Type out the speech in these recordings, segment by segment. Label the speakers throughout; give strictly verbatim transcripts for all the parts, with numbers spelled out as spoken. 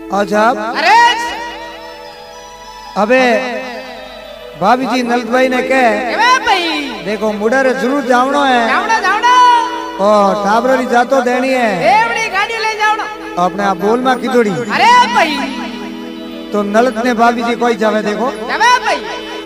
Speaker 1: अच्छा
Speaker 2: अरे
Speaker 1: अबे भाभी जी नलत भाई ने कहे
Speaker 2: भाई
Speaker 1: देखो मुडर जरूर जावनो है
Speaker 2: जावड़ा जावड़ा
Speaker 1: और टाबरी जातो देनी है
Speaker 2: एवड़ी गाड़ी ले जावड़ा
Speaker 1: अपने आप बोल में किदोड़ी
Speaker 2: अरे भाई
Speaker 1: तो नलत ने भाभी जी कोई जावे देखो
Speaker 2: जावे भाई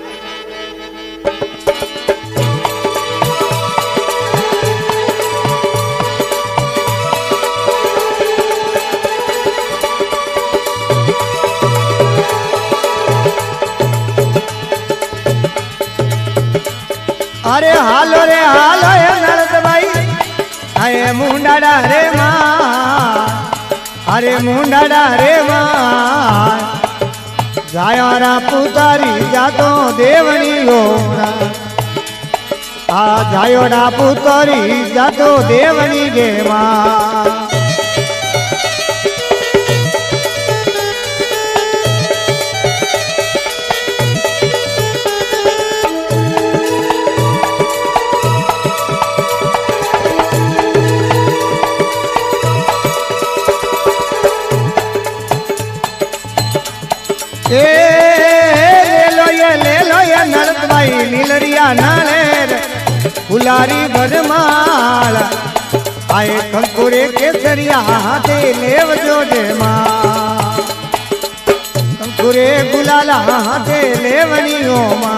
Speaker 1: अरे हालो रे हालो हे नलत भाई अरे मुंडाड़ा रे मां अरे मुंडाड़ा रे मां जायारा पुतारी जातो देवनी गोरा आ जायोड़ा पुतारी जातो देवनी गे मां ले लो ये ले लो ये नलत भाई नीलरिया नालेर फुलारी बरमाल आए कंकुरे केसरिया हाथे लेव जो दे मां कंकुरे गुलाला हाथे लेवनी ओ मां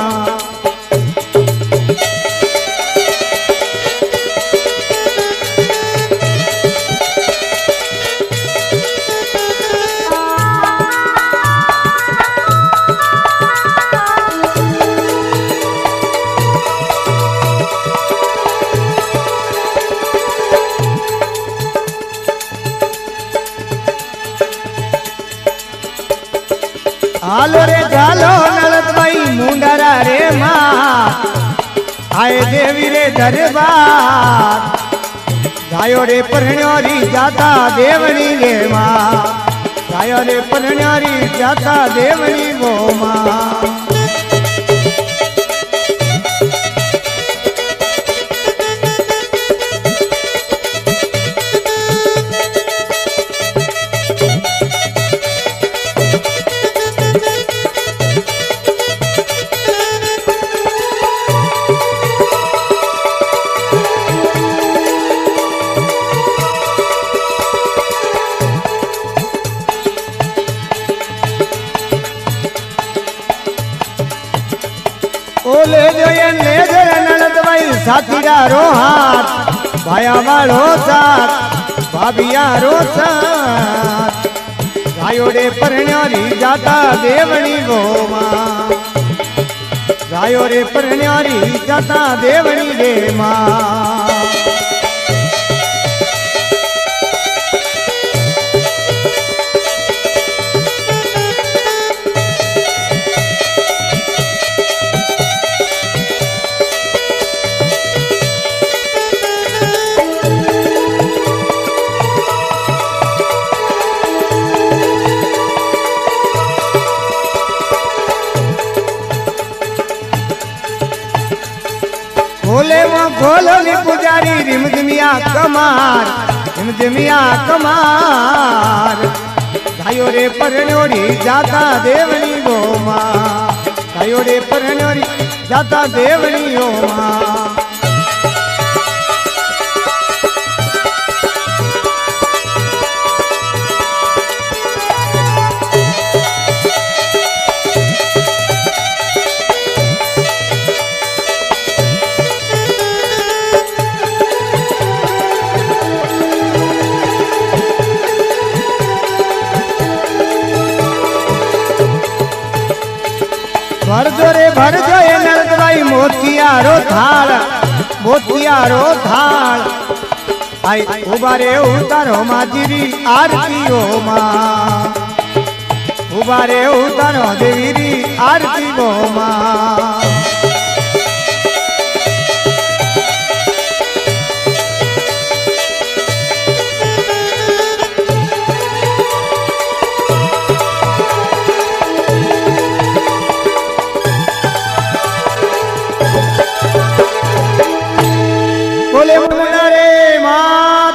Speaker 1: हालो रे झालो नलत भाई मुंडरा रे मां आए देवी रे दरबार जायो रे परण्योरी जाता देवनी गे मां जायो रे परण्योरी जाता देवनी गो मां ले जो ये ले जो नलत भाई साथीरा रो हाथ भाया वालो साथ भाभिया रो साथ गायो रे परण्योरी जाता देवनी गो मां गायो रे परण्योरी जाता देवनी गे मां बोले वो गोलोली पुजारी रिमझिमिया कमार रिमझिमिया कमार गायो रे परण्योरी जाता देवनी गो मां गायो रे परण्योरी जाता देवनी गो मां भरजो रे भरजो ये नलत भाई मोतियारो थाल मोतियारो थाल आई उबारे उतारो माजीरी आरती ओ मां उबारे उतारो देवीरी आरती गो मां बोले मुंडा रे मां